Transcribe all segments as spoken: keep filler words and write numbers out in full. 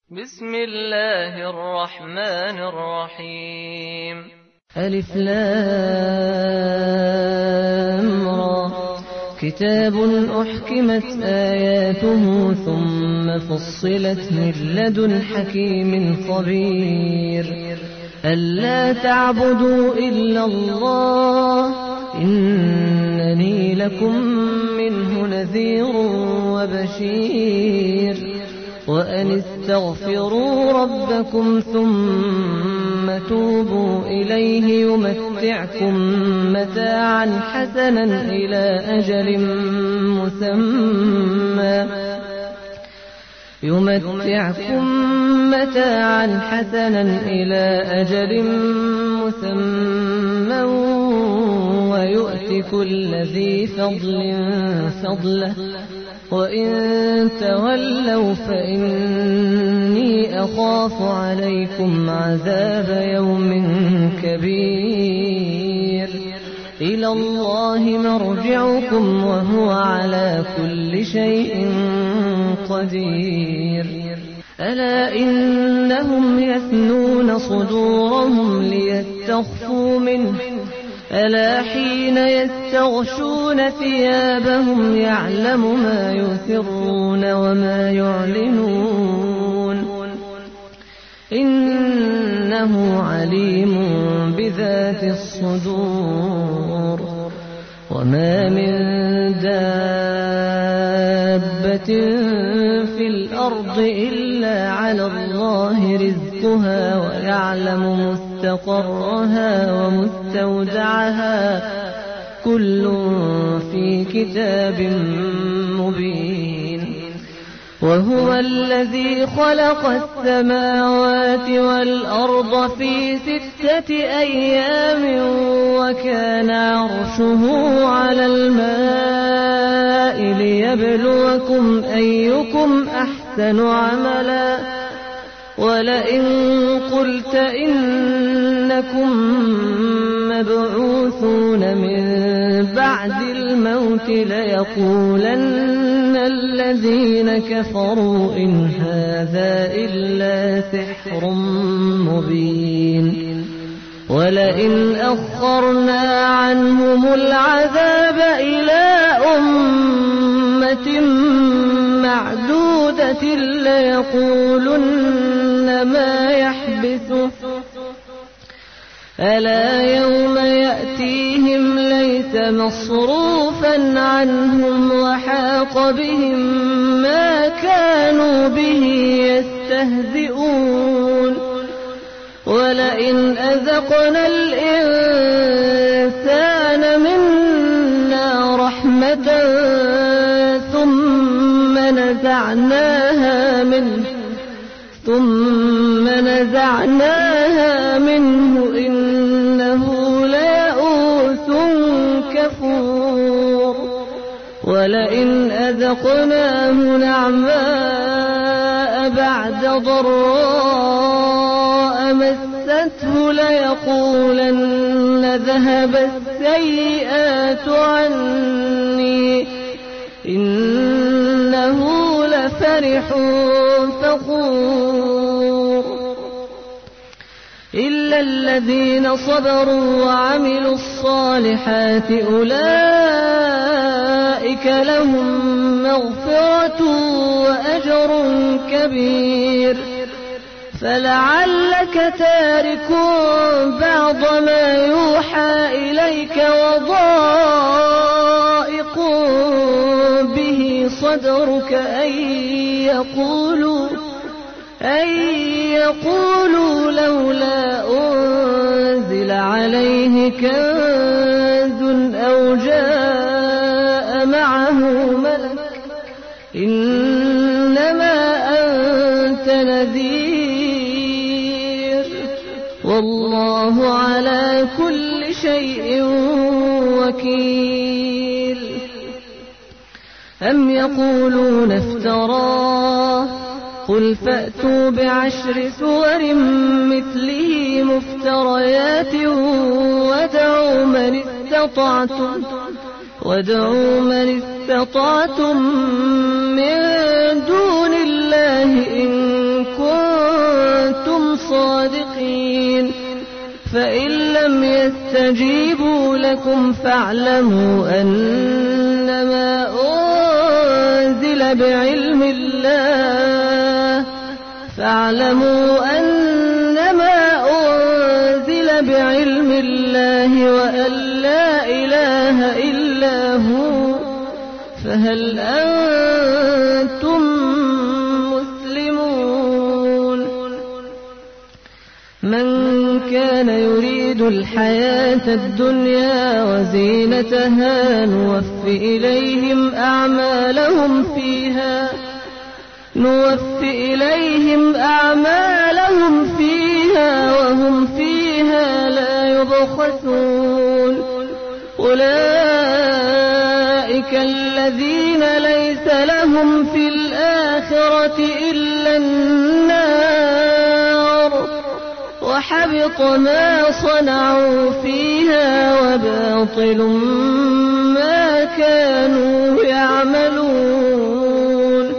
بسم الله الرحمن الرحيم. ألف لام را. كتاب أحكمت آياته ثم فصلت من لدن حكيم خبير. ألا تعبدوا إلا الله إنني لكم منه نذير وبشير. وأن استغفروا ربكم ثم توبوا إليه يمتعكم متاعا حسنا إلى أجل مسمى يمتعكم متاعا حسنا إلى أجل مسمى ويؤت كل ذي فضل فضله وإن تولوا فإني أخاف عليكم عذاب يوم كبير. إلى الله مرجعكم وهو على كل شيء قدير. ألا إنهم يثنون صدورهم ليستخفوا منه ألا حين يستغشون ثيابهم يعلم ما يسرون وما يعلنون إنه عليم بذات الصدور. وما من دابة في الأرض إلا على الله رزقها ويعلم مستقرها ومستودعها كل في كتاب مبين. وهو الذي خلق السماوات والأرض في ستة أيام وكان عرشه على الماء ليبلوكم أيكم أحسن عملا. ولئن قلت إنكم مبعوثون من بعد الموت ليقولن الذين كفروا إن هذا إلا سحر مبين. ولئن أخرنا عنهم العذاب إلى أمة معدودة ليقولن ما يحبسه ألا يوم يأتيهم ليس مصروفا عنهم وحاق بهم ما كانوا به يستهزئون. ولئن أذقنا الإنسان منا رحمة ثم نزعناها منه ثم نزعناها منه إنه ليئوس كفور. ولئن أذقناه نعماء بعد ضراء مسته ليقولن ذهب السيئات عني إنه لفرح فخور. إلا الذين صبروا وعملوا الصالحات أولئك لهم مغفرة وأجر كبير. فلعلك تارك بعض ما يوحى إليك وضائق به صدرك أن يقولوا أن يقولوا لولا أنزل عليه كنز أو جاء معه ملك إنما أنت نذير والله على كل شيء وكيل. أم يقولون افتراه قل فأتوا بعشر سور مثله مفتريات ودعوا من استطعتم وادعوا من استطعتم من دون الله إن كنتم صادقين فإن لم يستجيبوا لكم فاعلموا أنما أنزل بعلم الله فاعلموا أنما أنزل بعلم الله وأن لا إله إلا هو فهل أنتم مسلمون من كان يريد الحياة الدنيا وزينتها نوف إليهم أعمالهم فيها نوف إليهم أعمالهم فيها وهم فيها لا يبخسون أولئك الذين ليس لهم في الآخرة إلا النار وحبط ما صنعوا فيها وباطل ما كانوا يعملون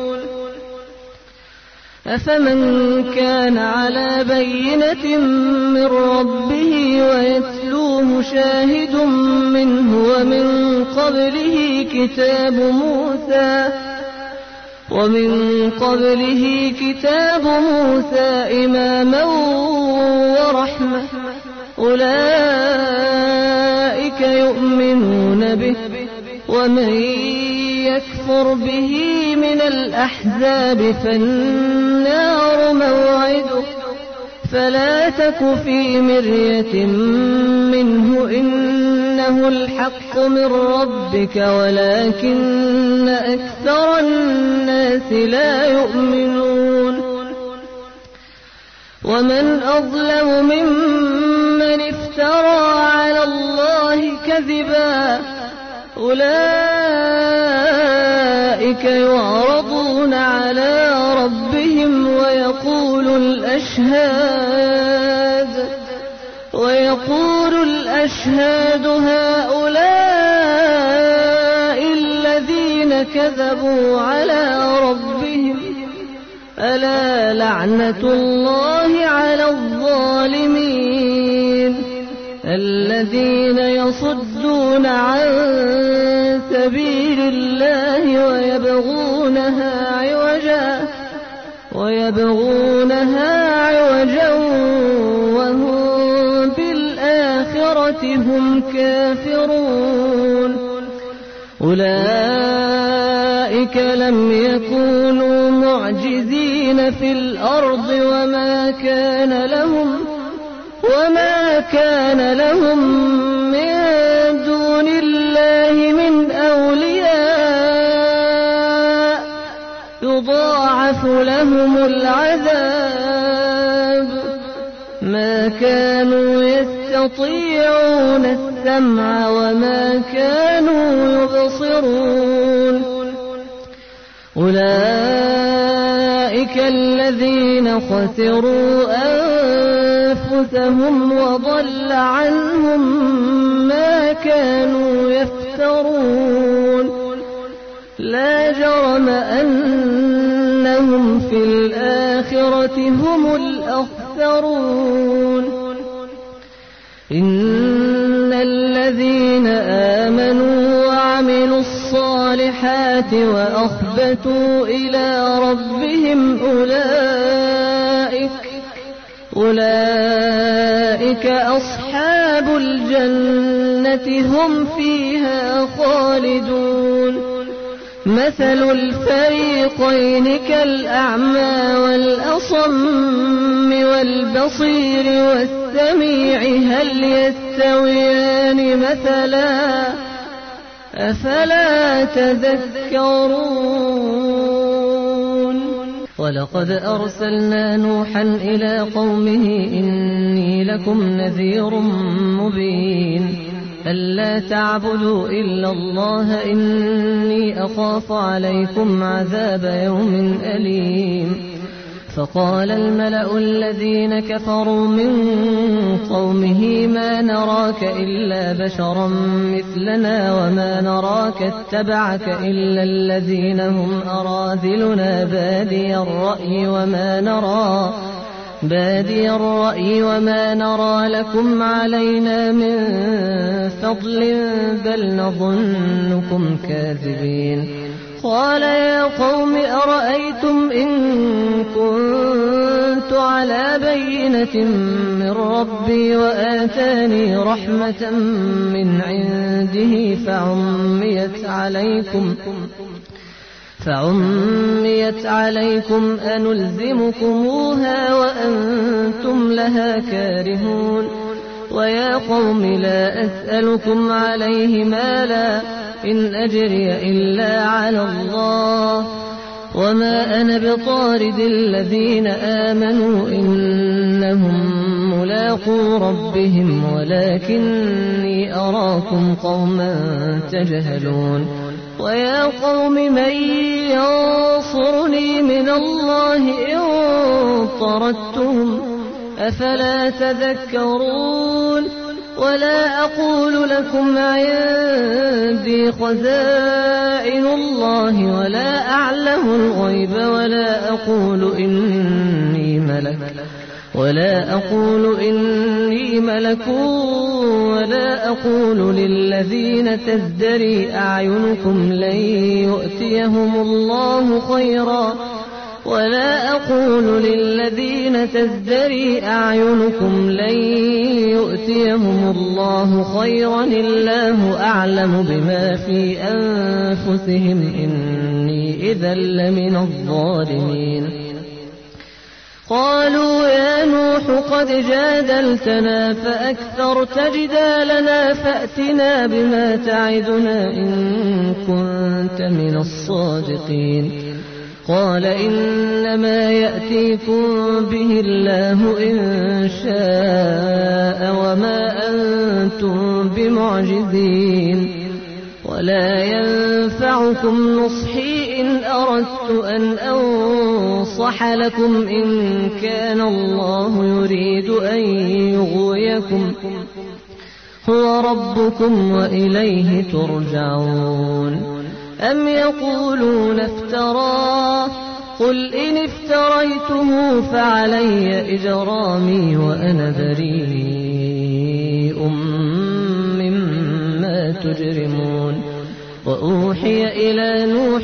أفمن كان على بينة من ربه ويتلوه شاهد منه ومن قبله كتاب موسى ومن قبله كتاب موسى إماما ورحمة أولئك يؤمنون به ومن يكفر به من الأحزاب فالنار موعده فلا تك في مرية منه إنه الحق من ربك ولكن أكثر الناس لا يؤمنون ومن أظلم ممن افترى على الله كذبا أولئك يعرضون على ربهم ويقول الأشهاد ويقول الأشهاد هؤلاء الذين كذبوا على ربهم ألا لعنة الله على الظالمين الذين يصدون عن سبيل الله ويبغونها عوجا ويبغونها عوجا وهم بالآخرة هم كافرون أولئك لم يكونوا معجزين في الأرض وما كان لهم وما كان لهم من دون الله من أولياء يضاعف لهم العذاب ما كانوا يستطيعون السمع وما كانوا يبصرون أولئك الذين خسروا أنفسهم وضل عنهم ما كانوا يفترون لا جرم أنهم في الآخرة هم الأخسرون إن الذين آمنوا وعملوا الصالحات وأخبتوا إلى ربهم أولئك أولئك أصحاب الجنة هم فيها خالدون مثل الفريقين كالأعمى والأصم والبصير والسميع هل يستويان مثلا أفلا تذكرون ولقد أرسلنا نوحا إلى قومه إني لكم نذير مبين ألا تعبدوا إلا الله إني أخاف عليكم عذاب يوم أليم فقال الملأ الذين كفروا من قومه ما نراك إلا بشرا مثلنا وما نراك اتبعك إلا الذين هم أراذلنا بادي الرأي وما نرى بادي الرأي وما نرى لكم علينا من فضل بل نظنكم كاذبين. قال يا قوم أرأيتم إن كنت على بينة من ربي وآتاني رحمة من عنده فعميت عليكم فعميت عليكم أنلزمكموها وأنتم لها كارهون. ويا قوم لا أسألكم عليه مالا إن أجري إلا على الله وما أنا بطارد الذين آمنوا إنهم ملاقو ربهم ولكني أراكم قوما تجهلون. ويا قوم من ينصرني من الله إن طردتهم أفلا تذكرون. ولا أقول لكم عندي خزائن الله ولا أعلم الغيب ولا أقول إني ملك ولا أقول إني ملك ولا أقول للذين تزدري أعينكم لن يؤتيهم الله خيرا ولا أقول للذين تزدري أعينكم لن يؤتيهم الله خيرا الله أعلم بما في أنفسهم إني إذا لمن الظالمين. قالوا يا نوح قد جادلتنا فأكثرت جدالنا فأتنا بما تعدنا إن كنت من الصادقين. قال إنما يأتيكم به الله إن شاء وما أنتم بمعجزين. ولا ينفعكم نصحي إن أردت أن أنصح لكم إن كان الله يريد أن يغويكم هو ربكم وإليه ترجعون. أم يقولون افتراه قل إن افتريته فعلي إجرامي وأنا بريء مما تجرمون. وأوحي إلى نوح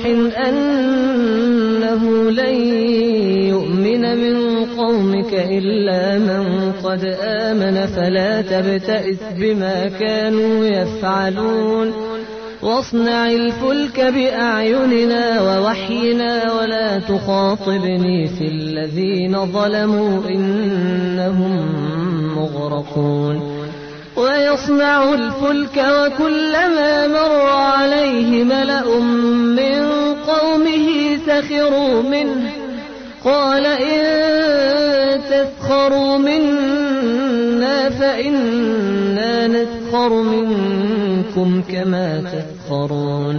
أنه لن يؤمن من قومك إلا من قد آمن فلا تبتئس بما كانوا يفعلون. واصنع الفلك بأعيننا ووحينا ولا تخاطبني في الذين ظلموا إنهم مغرقون. ويصنع الفلك وكلما مر عليه ملأ من قومه سخروا منه قال إن تسخروا منا فإنا نسخر منكم كما تسخرون.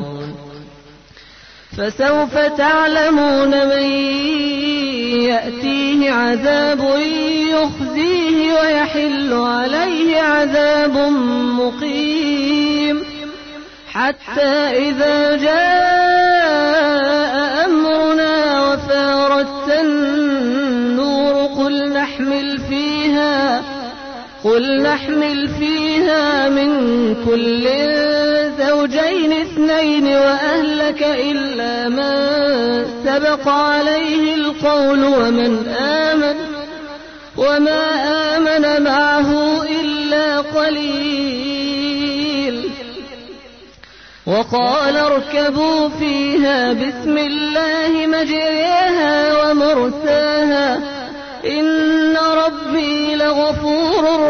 فسوف تعلمون من يأتيه عذاب يخزيه ويحل عليه عذاب مقيم. حتى إذا جاء أمرنا وفارت النور قل نحمل فيها قل نحمل فيها من كل زوجين اثنين وأهلك إلا من سبق عليه القول ومن آمن وما آمن معه إلا قليل. وقال اركبوا فيها بسم الله مجريها ومرساها إن ربي لغفور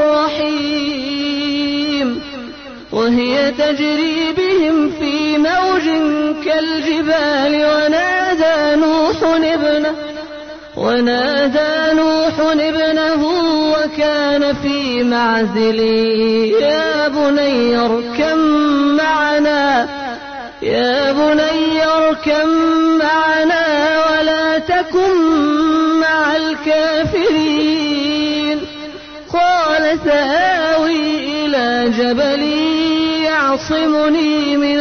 رحيم. وهي تجري بهم في موج كالجبال ونادى نوح ابنه ونادى نوح ابنه وكان في معزل يا بني اركب معنا يا بني اركب معنا ولا تكن مع الكافرين. قال سآوي إلى جبل يعصمني من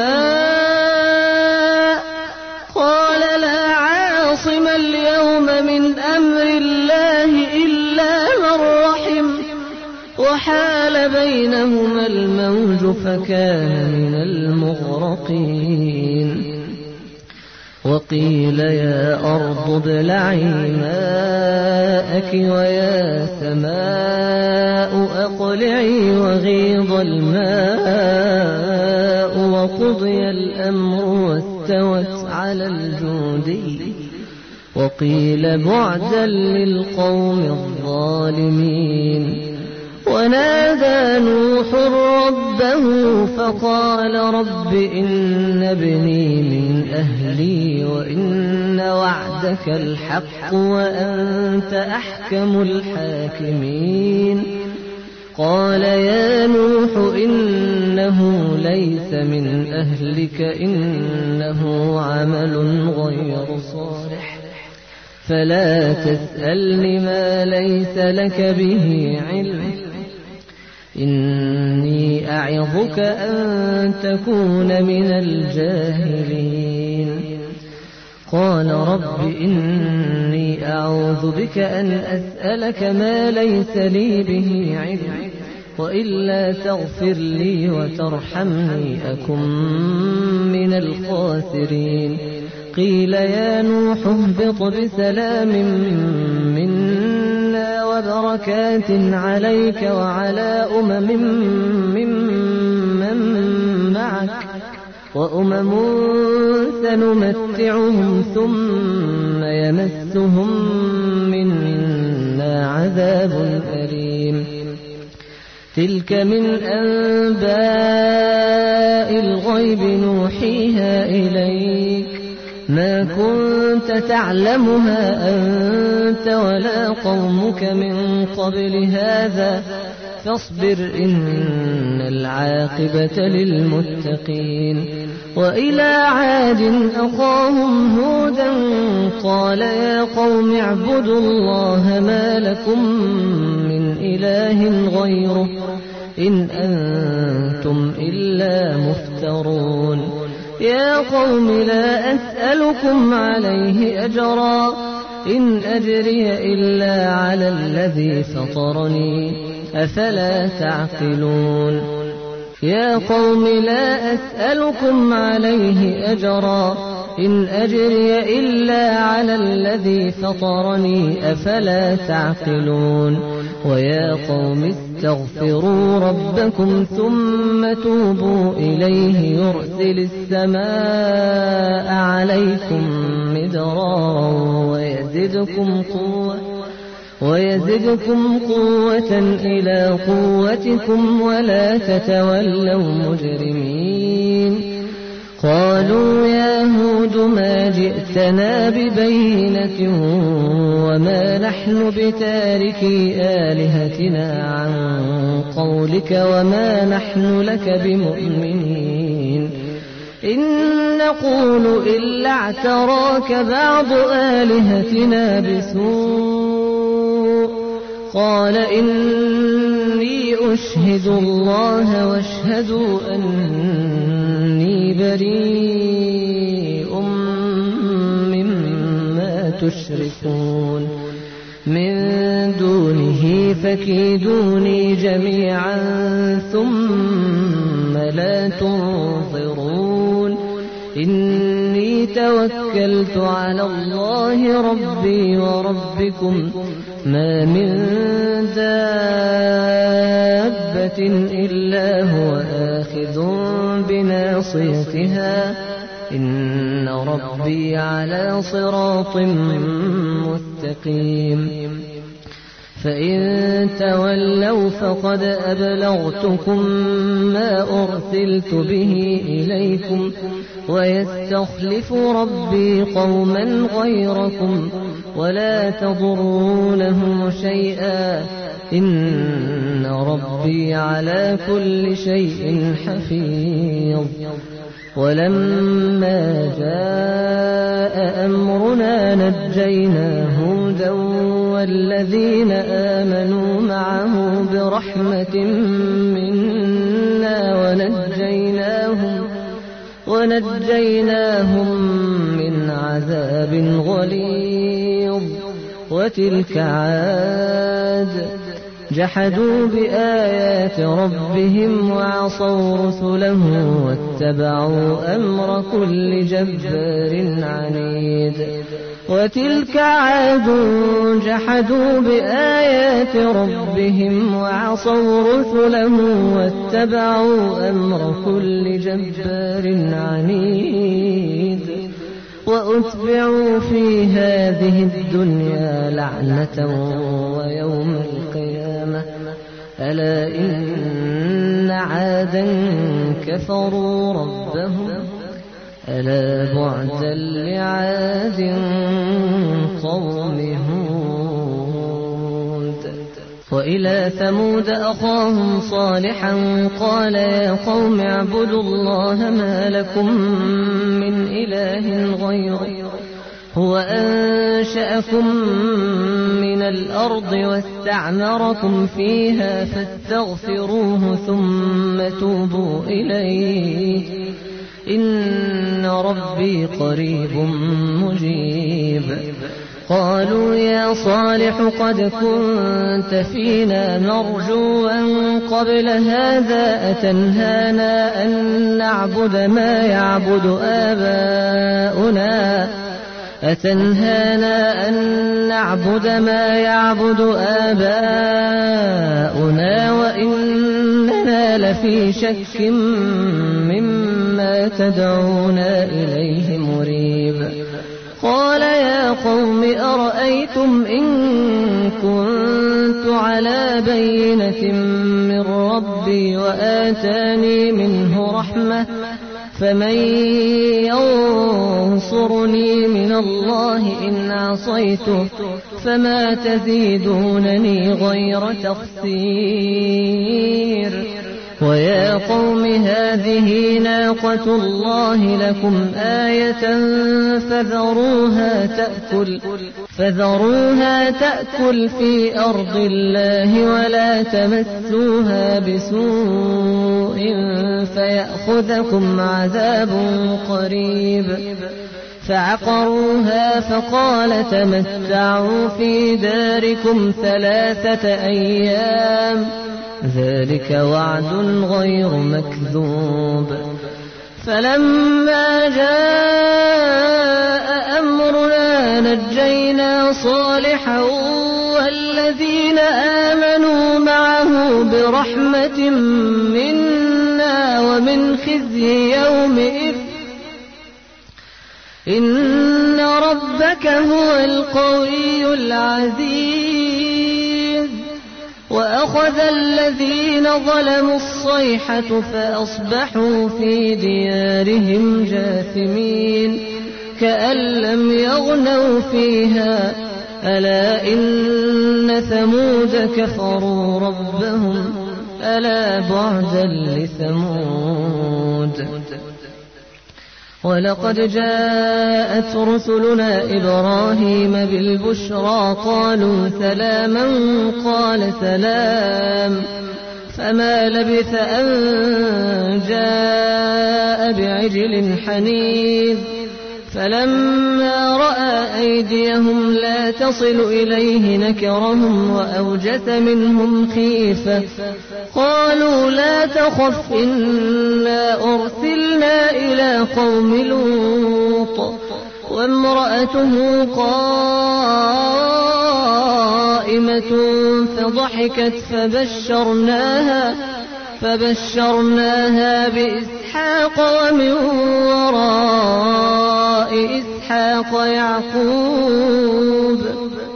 الماء قال لا عاصم اليوم من أمر الله وحال بينهما الموج فكان من المغرقين وقيل يا أرض ابلعي ماءك ويا سماء أقلعي وغيض الماء وقضي الأمر واستوت على الجودي وقيل بعدا للقوم الظالمين ونادى نوح ربه فقال رب إن ابني من أهلي وإن وعدك الحق وأنت أحكم الحاكمين قال يا نوح إنه ليس من أهلك إنه عمل غير صالح فلا تسألني ما ليس لك به علم إني أعظك أن تكون من الجاهلين قال رب إني أعوذ بك أن أسألك ما ليس لي به علم وإلا تغفر لي وترحمني أكن من الخاسرين قيل يا نوح اهبط بسلام منا وبركات عليك وعلى أمم ممن معك وأمم سنمتعهم ثم يمسهم منا عذاب أليم تلك من أنباء الغيب نوحيها إليك ما كنت تعلمها أنت ولا قومك من قبل هذا فاصبر إن العاقبة للمتقين وإلى عاد أخاهم هودا قال يا قوم اعبدوا الله ما لكم من إله غيره إن أنتم إلا مفترون يا قوم لا أسألكم عليه أجرا إن أجري إلا على الذي فطرني أفلا تعقلون يا قوم لا أسألكم عليه أجرا إن أجري إلا على الذي فطرني أفلا تعقلون ويا قوم استغفروا ربكم ثم توبوا إليه يرسل السماء عليكم مدرارا ويزدكم قوة ويزدكم قوة إلى قوتكم ولا تتولوا مجرمين قالوا يا هود ما جئتنا ببينة وما نحن بتاركي آلهتنا عن قولك وما نحن لك بمؤمنين إن نقول إلا اعتراك بعض آلهتنا بسوء قال إني أشهد الله واشهدوا أني بريء مما تشركون من دونه فكيدوني جميعا ثم لا تنظرون إني توكلت على الله ربي وربكم ما من دابة إلا هو آخذ بناصيتها إن ربي على صراط مستقيم فإن تولوا فقد أبلغتكم ما أرسلت به إليكم ويستخلف ربي قوما غيركم ولا تضرونه شيئا إن ربي على كل شيء حفيظ ولما جاء أمرنا نجينا هودا والذين آمنوا معه برحمة منا ونجيناهم ونجيناهم من عذاب غليظ وتلك عاد جحدوا بآيات ربهم وعصوا رسله واتبعوا أمر كل جبار عنيد وتلك عاد جحدوا بآيات ربهم وعصوا رسله واتبعوا أمر كل جبار عنيد وأتبعوا في هذه الدنيا لعنة ويوم القيامة ألا إن عادا كفروا ربهم ألا بعدا لعاد قوم هود وإلى ثمود أخاهم صالحا قال يا قوم اعبدوا الله ما لكم من إله غيره هو أنشأكم من الأرض واستعمركم فيها فاستغفروه ثم توبوا إليه إن ربي قريب مجيب قالوا يا صالح قد كنت فينا مرجوا قبل هذا أتنهانا أن نعبد ما يعبد آباؤنا أتنهانا أن نعبد ما يعبد آباؤنا وإننا لفي شك مما تدعونا إليه مريب قال يا قوم أرأيتم إن كنت على بينة من ربي وآتاني منه رحمة فمن ينصرني من الله إن عصيته فما تزيدونني غير تخسير ويا قوم هذه ناقة الله لكم آية فذروها تأكل فذروها تأكل في أرض الله ولا تمسوها بسوء فيأخذكم عذاب قريب فعقروها فقال تمتعوا في داركم ثلاثة أيام ذلك وعد غير مكذوب فلما جاء أمرنا نجينا صالحا والذين آمنوا معه برحمة منا ومن خزي يومئذ إن ربك هو القوي العزيز وأخذ الذين ظلموا الصيحة فأصبحوا في ديارهم جاثمين كأن لم يغنوا فيها ألا إن ثمود كفروا ربهم ألا بعدا لثمود ولقد جاءت رسلنا إبراهيم بالبشرى قالوا سلاما قال سلام فما لبث أن جاء بعجل حنيذ فلما رأى أيديهم لا تصل إليه نكرهم وأوجس منهم خيفة قالوا لا تخف إنا أرسلنا إلى قوم لوط وامرأته قائمة فضحكت فبشرناها فبشرناها بإسحاق ومن وراء إسحاق يعقوب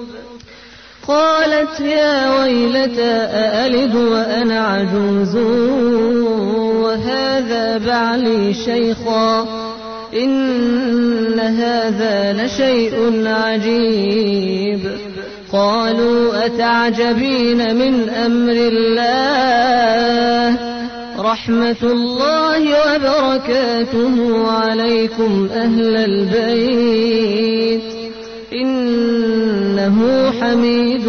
قالت يا ويلتى أألد وأنا عجوز وهذا بعلي شيخا إن هذا لشيء عجيب قالوا أتعجبين من أمر الله رحمة الله وبركاته عليكم أهل البيت إنه حميد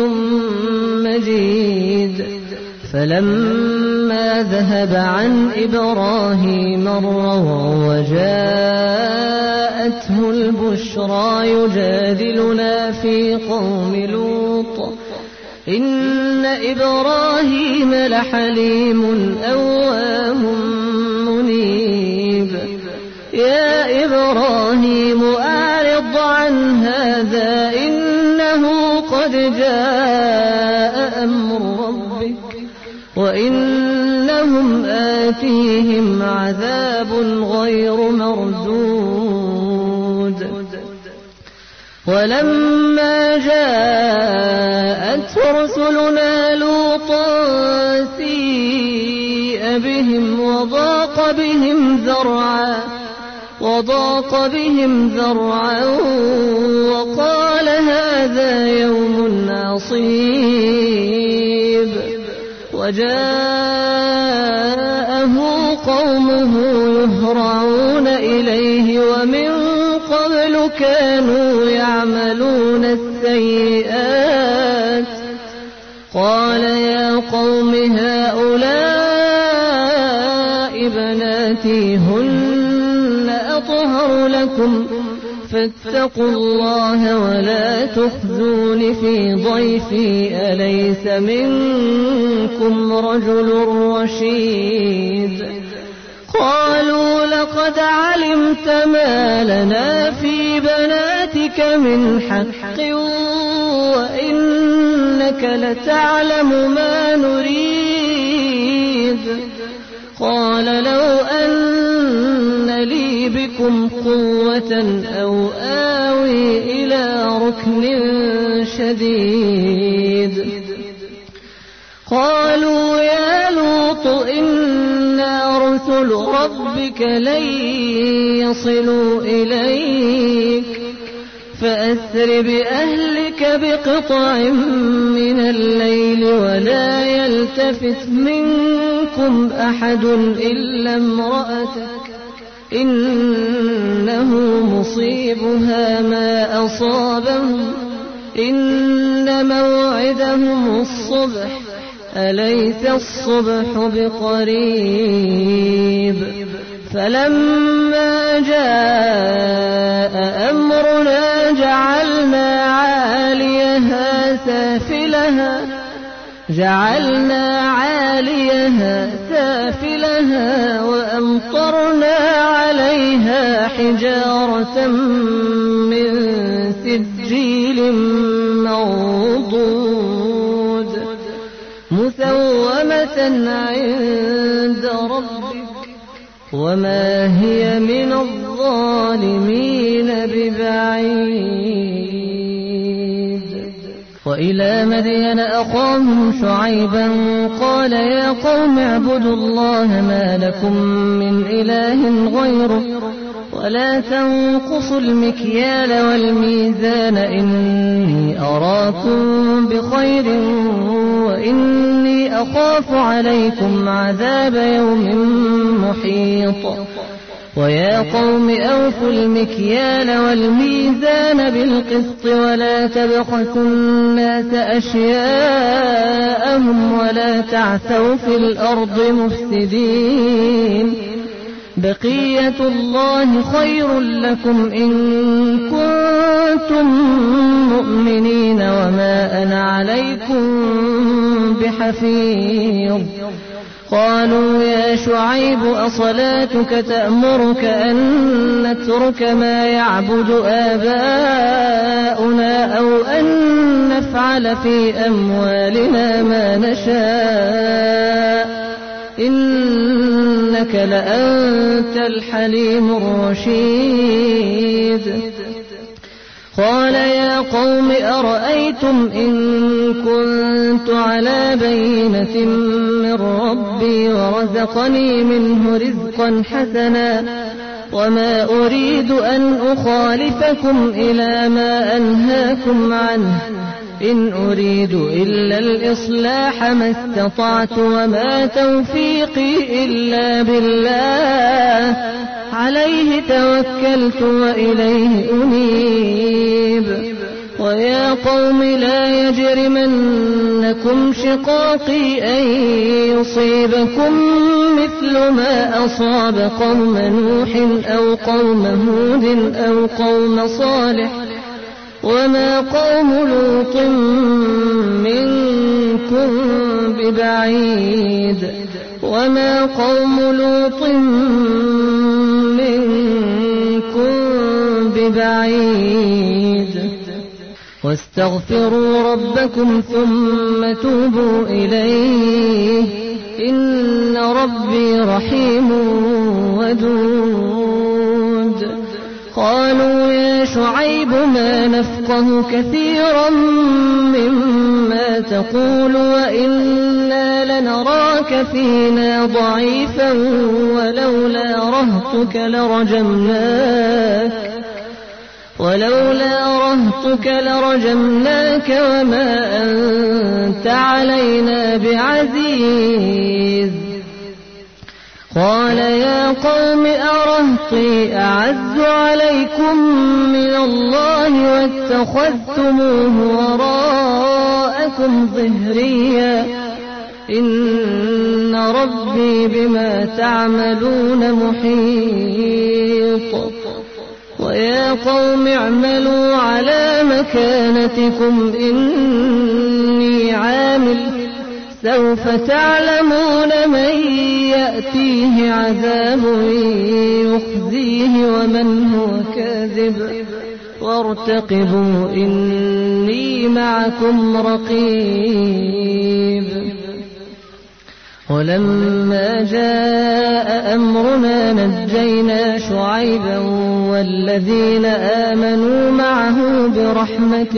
مجيد فلما ذهب عن إبراهيم الروع وجاءته البشرى يجادلنا في قوم لوط إن إبراهيم لحليم أواه منيب يا إبراهيم أعرض عن هذا إنه قد جاء أمر ربك وإنهم آتيهم عذاب غير مردود ولما جاءت رسلنا لوطا سيء بهم وضاق بهم ذرعا وضاق بهم ذرعا وقال هذا يوم عصيب وجاءه قومه يهرعون إليه ومن قبل كانوا يعملون السيئات قال يا قوم هؤلاء بناتي هن أطهر لكم فاتقوا الله ولا تخزون في ضيفي أليس منكم رجل رشيد قالوا لقد علمت ما لنا في بناتك من حق وإنك لتعلم ما نريد قال لو أن لي بكم قوة أو آوي إلى ركن شديد قالوا يا لوط إنا رسل ربك لن يصلوا إليك فأسر بأهلك بقطع من الليل ولا يلتفت منكم أحد إلا امرأتك إنه مصيبها ما أصابهم إن موعدهم الصبح أليس الصبح بقريب فلما جاء أمرنا جعلنا عاليها سافلها جعلنا عاليها سافلها وأمطرنا عليها حجارة من سجيل منضود مسومة عند ربك وما هي من الظالمين ببعيد وإلى مدين أخاهم شعيبا قال يا قوم اعبدوا الله ما لكم من إله غيره ولا تنقصوا المكيال والميزان إني أراكم بخير وإني أخاف عليكم عذاب يوم محيط ويا قوم أوفوا المكيال والميزان بالقسط ولا تبخسوا الناس أشياءهم ولا تعثوا في الأرض مفسدين بقية الله خير لكم إن كنتم مؤمنين وما أنا عليكم بحفيظ قالوا يا شعيب أصلاتك تأمرك أن نترك ما يعبد آباؤنا أو أن نفعل في أموالنا ما نشاء إنك لأنت الحليم الرشيد قال يا قوم أرأيتم إن كنت على بينة من ربي ورزقني منه رزقا حسنا وما أريد أن أخالفكم إلى ما أنهاكم عنه إن أريد إلا الإصلاح ما استطعت وما توفيقي إلا بالله عليه توكلت وإليه أنيب ويا قوم لا يجرمنكم شقاقي أن يصيبكم مثل ما أصاب قوم نوح أو قوم هود أو قوم صالح وما قوم لوط منكم ببعيد وما قوم لوط منكم ببعيد واستغفروا ربكم ثم توبوا إليه إن ربي رحيم ودود. قالوا يا شعيب ما نفقه كثيرا مما تقول وإنا لنراك فينا ضعيفا ولولا رهطك لرجمناك ولولا رهطك لرجمناك وما أنت علينا بعزيز. قال يا قوم أرهطي أعز عليكم من الله واتخذتموه وراءكم ظهريا إن ربي بما تعملون محيط. ويا قوم اعملوا على مكانتكم إني عامل سوف تعلمون من يأتيه عذاب يخزيه ومن هو كاذب وارتقبوا إني معكم رقيب. ولما جاء أمرنا نجينا شعيبا والذين آمنوا معه برحمة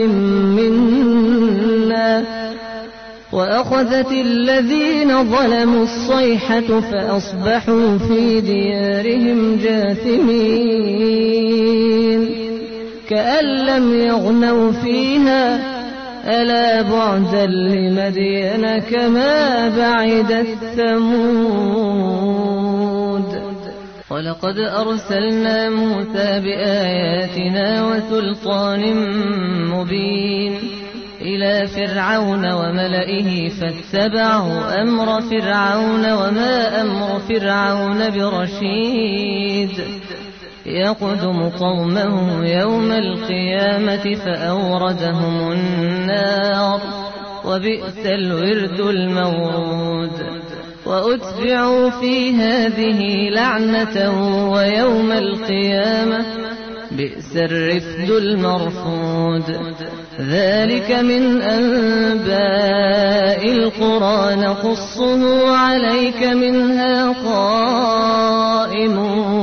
منا وأخذت الذين ظلموا الصيحة فأصبحوا في ديارهم جاثمين كأن لم يغنوا فيها ألا بعدا لمدين كما بعدت ثمود. ولقد أرسلنا موسى بآياتنا وسلطان مبين إلى فرعون وملئه فاتبعوا أمر فرعون وما أمر فرعون برشيد يقدم قومه يوم القيامة فأوردهم النار وبئس الورد المورود. وأتبعوا في هذه لعنة ويوم القيامة بئس الرفد المرفود. ذلك من أنباء القرى نقصه عليك منها قائم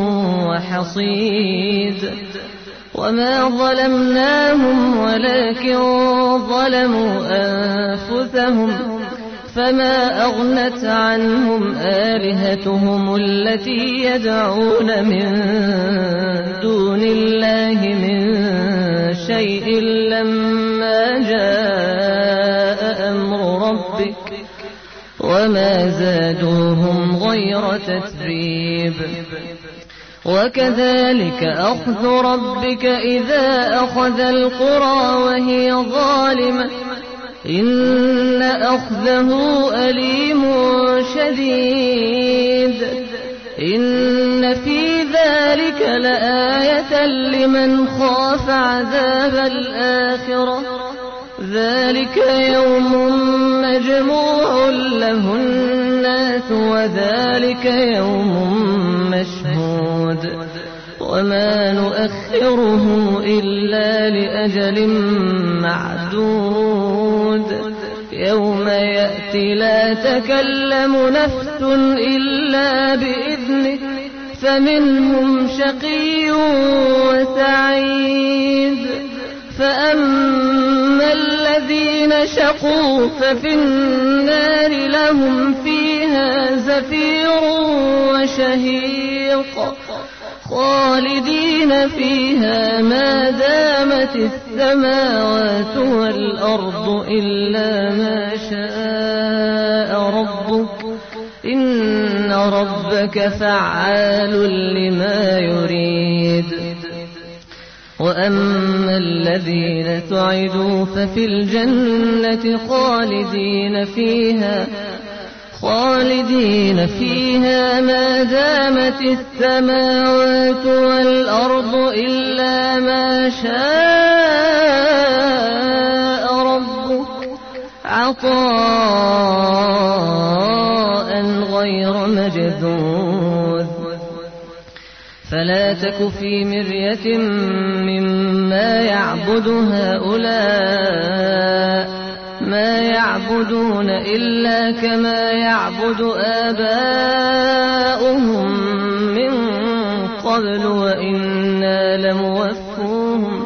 وحصيد. وما ظلمناهم ولكن ظلموا أنفسهم فما أغنت عنهم آلهتهم التي يدعون من دون الله من شيء لما جاء أمر ربك وما زادوهم غير تتبيب. وكذلك أخذ ربك إذا أخذ القرى وهي ظالمة إن أخذه أليم شديد. إن في ذلك لآية لمن خاف عذاب الآخرة ذلك يوم مجموع له الناس وذلك يوم مشهود. وما نؤخره إلا لأجل معدود يوم يأتي لا تكلم نفس إلا بإذنه فمنهم شقي وسعيد. فأما الذين شقوا ففي النار لهم فيها زفير وشهيق خالدين فيها ما دامت السماوات والأرض إلا ما شاء ربك إن ربك فعال لما يريد. وأما الذين سعدوا ففي الجنة خالدين فيها خالدين فيها ما دامت السماوات والأرض إلا ما شاء ربك عطاء غير مجذوذ فلا تك في مرية مما يعبد هؤلاء ما يعبدون إلا كما يعبد آباؤهم من قبل وإنا لموفوهم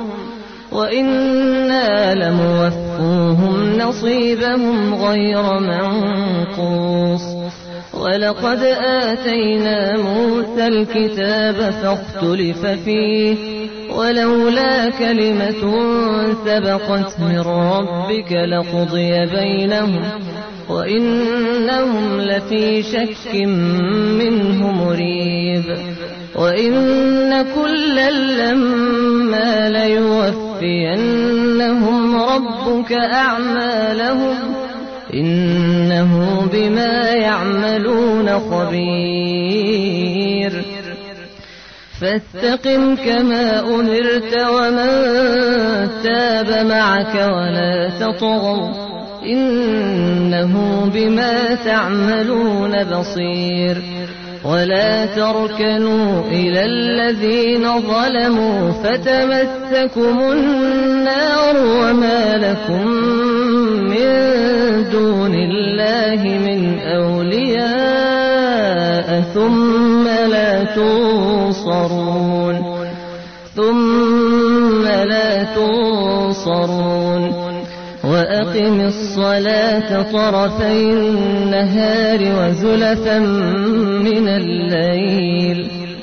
وإنا لموفوهم نصيبهم غير منقوص ولقد آتينا موسى الكتاب فاختلف فيه ولولا كلمة سبقت من ربك لقضي بينهم وإنهم لفي شك منه مريب وإن كلا لما ليوفينهم ربك أعمالهم إنه بما يعملون خبير فاستقم كما أمرت ومن تاب معك ولا تطغوا إنه بما تعملون بصير ولا تركنوا إلى الذين ظلموا فتمسكم النار وما لكم من دون الله من أولياء ثم لا تنصرون ثم لا تنصرون وأقم الصلاة طرفي النهار وزلفا من الليل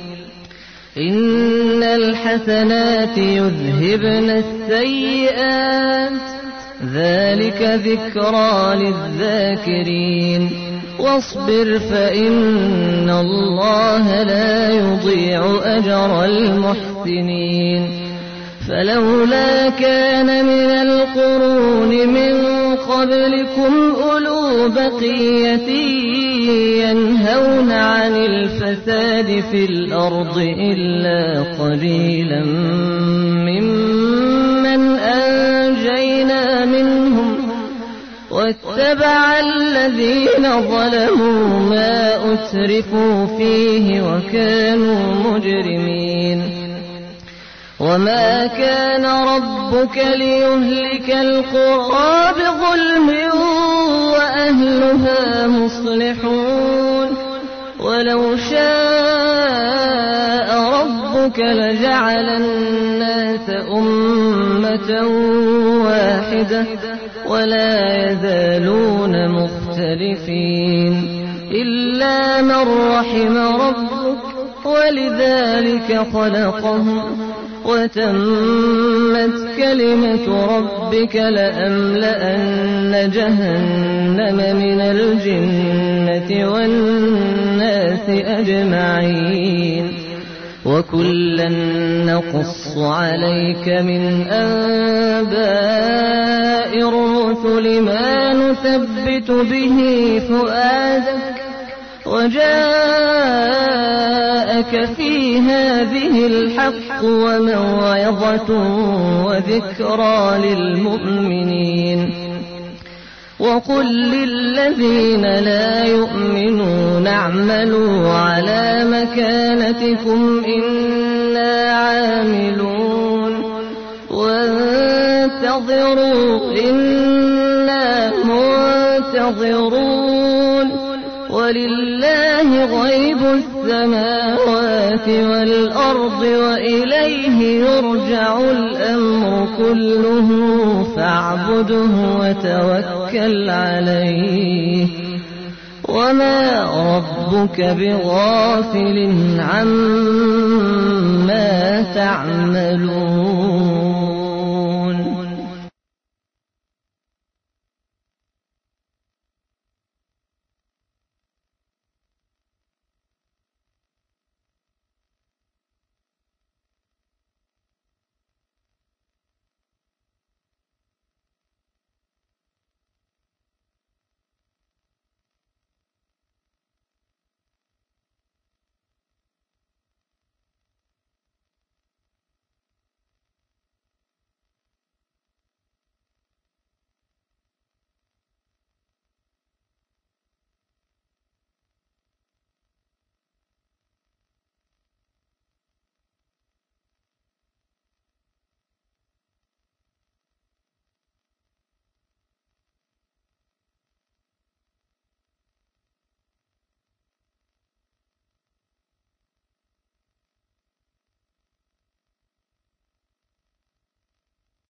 إن الحسنات يذهبن السيئات ذلك ذكرى للذاكرين واصبر فإن الله لا يضيع أجر المحسنين فلولا كان من القرون من قبلكم أولو بقية ينهون عن الفساد في الأرض إلا قليلا ممن أنجينا منهم واتبع الذين ظلموا ما أترفوا فيه وكانوا مجرمين وما كان ربك ليهلك القرى بظلم وأهلها مصلحون ولو شاء ربك لجعل الناس أمة واحدة ولا يزالون مختلفين إلا من رحم ربك ولذلك خلقهم وتمت كلمة ربك لأملأن جهنم من الجنة والناس أجمعين وكلا نقص عليك من أنباء الرسل ما نثبت به فؤادك وجاءك في هذه الحق وموعظة وذكرى للمؤمنين وقل للذين لا يؤمنون اعملوا على مكانتكم إنا عاملون وانتظروا إنا منتظرون ولله غيب السماوات والأرض وإليه يرجع الأمر كله فاعبده وتوكل عليه وما ربك بغافل عما تعملون